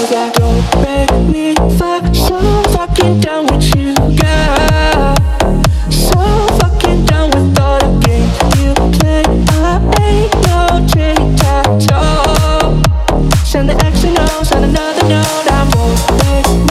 that don't make me fall so fucking down with you, girl. So fucking down with all the games you play. I ain't no tic-tac-toe. Send the X and O's on another note. I won't make